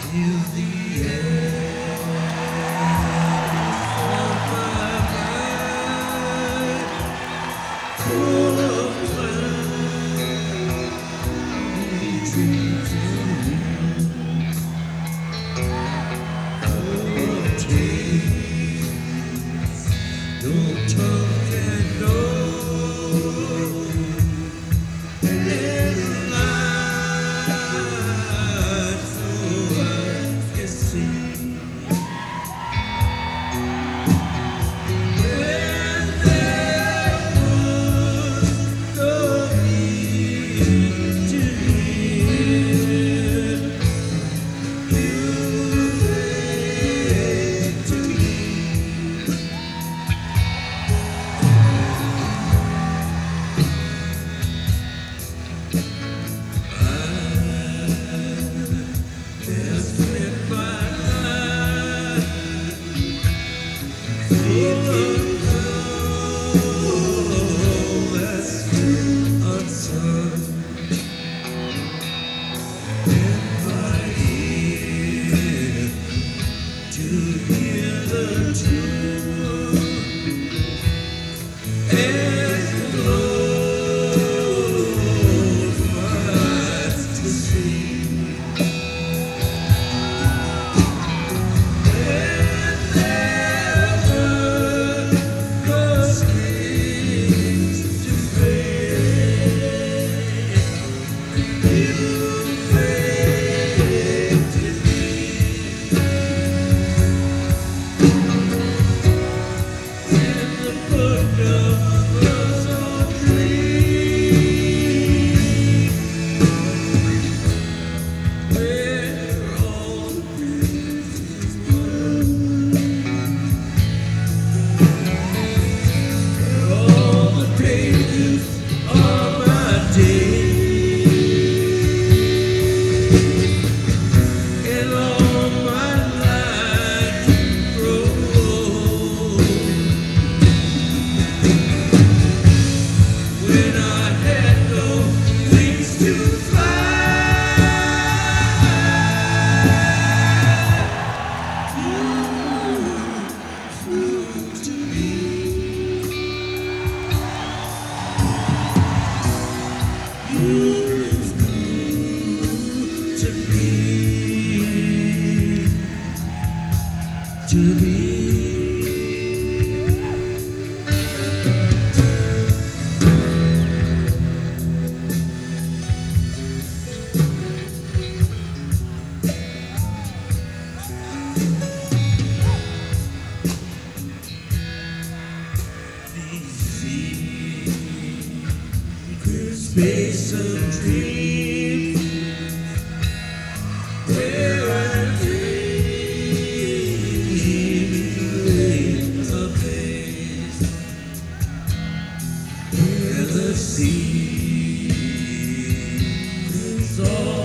Till the end of my mind, full of cloudy dreams of you, full of dreams no tongue can know. There's a light so I can see. When there was no need to live, you came to me. Have spent my life full of love that's unsung, and my ear to hear the truth and close my eyes to see. To be space of dreams where I dream a place where the sea is all